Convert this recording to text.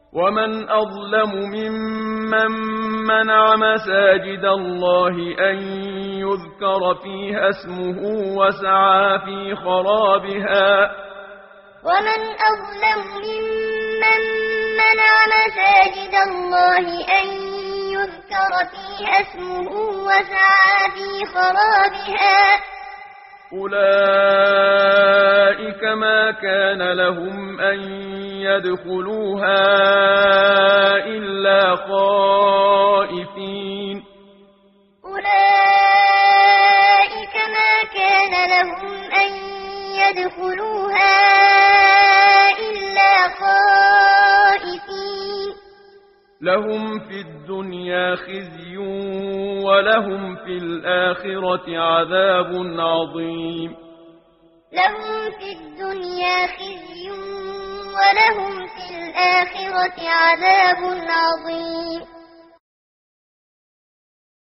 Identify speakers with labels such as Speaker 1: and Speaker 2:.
Speaker 1: ومن أظلم ممن منع مساجد الله أن يذكر فيها اسمه وسعى في خرابها
Speaker 2: ومن أظلم ممن منع مساجد الله أن يذكر فيها اسمه وسعى في خرابها
Speaker 1: أولئك ما كان لهم أن يدخلوها إلا خائفين
Speaker 2: أولئك ما كان لهم أن يدخلوها إلا خائفين
Speaker 1: لهم في الدنيا خزي ولهم في الآخرة عذاب عظيم
Speaker 2: لهم في الدنيا خزي ولهم في الآخرة عذاب عظيم